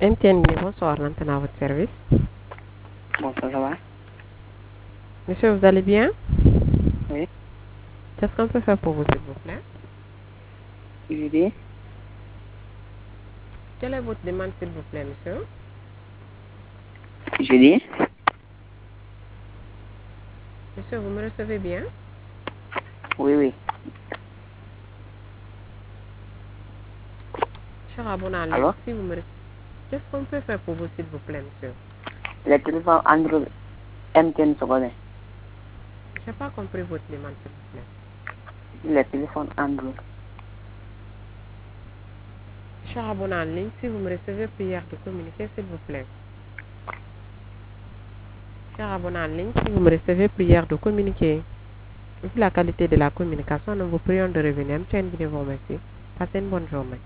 MTN, bonsoir, maintenant à votre service. Bonsoir, ça va? Monsieur, vous allez bien? Oui. Qu'est-ce qu'on peut faire pour vous, s'il vous plaît? Je dis, Quelle est votre demande, s'il vous plaît, monsieur? je dis, Monsieur, vous me recevez bien? oui, oui. Cher abonné en ligne, Alors, si vous me recevez... Qu'est-ce qu'on peut faire pour vous, s'il vous plaît, monsieur? le téléphone Android MTN se connaît. Je n'ai pas compris votre demande, s'il vous plaît. Le téléphone Android. Cher abonné en ligne, si vous me recevez, prière de communiquer, s'il vous plaît. Cher abonné en ligne, si vous me recevez, prière de communiquer. Vu la qualité de la communication, nous vous prions de revenir. MTN, vous remercie. Passez une bonne journée.